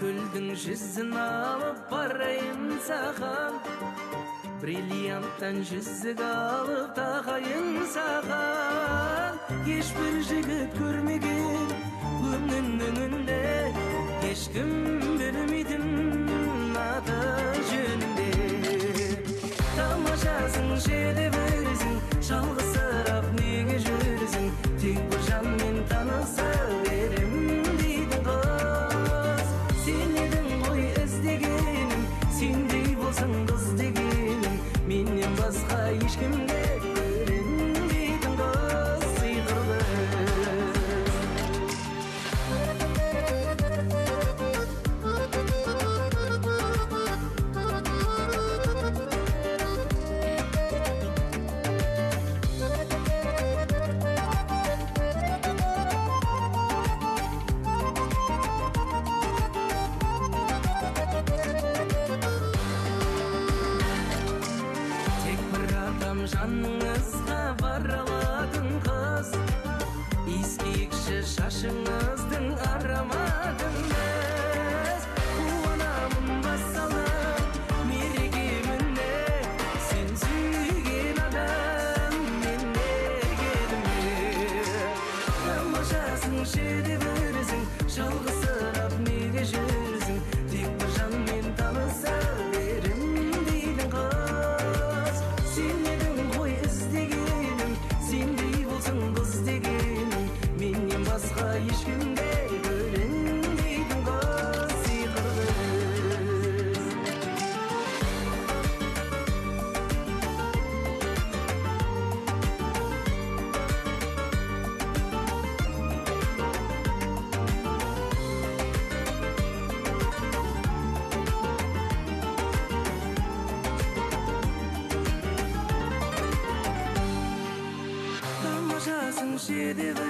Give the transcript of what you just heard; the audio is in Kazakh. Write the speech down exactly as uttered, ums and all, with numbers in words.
Gülдің жүзін алып барайын саған, бриллианттан жүзік алып тағайын саған. Ешбір жігіт көрмеген көңілдің үнінде, ешкім білмейтін аты жөнінде. Тамашасың жеді бірсің, жалғызсырап неге жүрсің, тек бір жанмен таныса берем дейтін қыз. Сен едің ғой іздегенім, сендей болсаң қыз дегенім, менен басқа ешкімге көрем дейтін қыз сиқырлы. Жаныңызға бара алатын қыз, иіскекші шашыңыздың ароматыңыз. Қуанамын басалып мерекеміне, сен сүйген адам мен мергеніме. Тамашасың жеді бірсің, жалғызсырап неге жүрсің, тек бір жанмен таныса берем дейтін қыз. Сен сендей болсаң қыз дегенім, менен басқа ешкімге көрем дейтін қыз сиқырлы. Тамашасың жеді